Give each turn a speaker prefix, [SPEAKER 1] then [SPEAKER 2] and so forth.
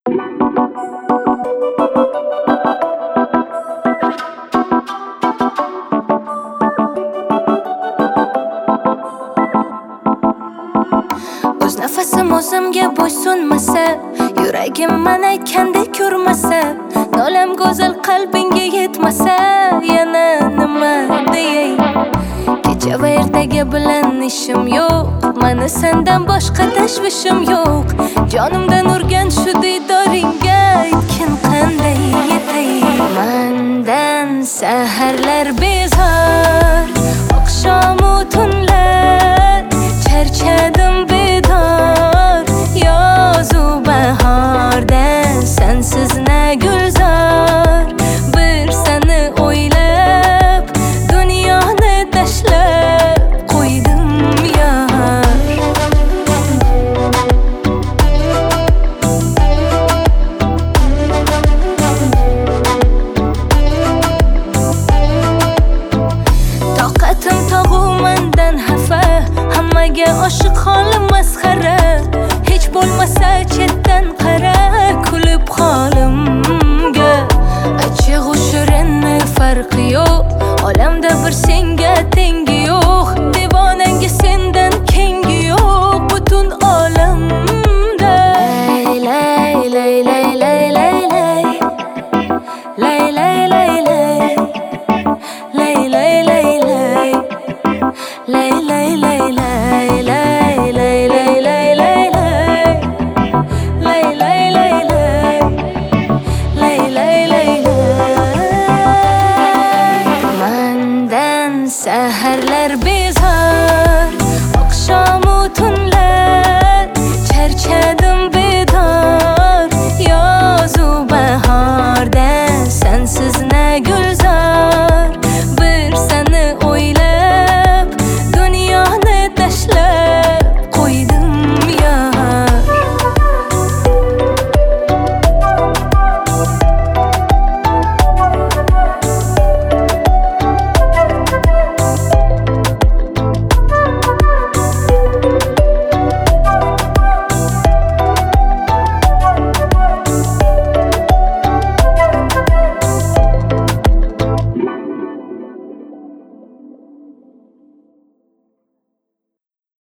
[SPEAKER 1] O'z nafasim o'zimga bo'ysunmasa, yuragim men aytgandek ko'rmasa, nolam go'zal qalbingga yetmasa, yana nima deyay? Kecha va ertaga bilan ishim yo'q, meni sendan boshqa tashvishim yo'q. Jonimdan urgan shu diydoringga aytgin qanday yetay? Mendan saharlar bezor, oqshomu tunlar charchadim bedor. Yozu bahorda sensiz na gulzor, bir seni o'ylab dunyoni tashlab qo'ydim yar. Toqatim tog'u mendan xafa, hammaga oshiq holim masxara. Hech bo'lmasa chetdan qara, kulib holimga. Achchig'u shirinni farqi yo'q, olamda bir senga tengi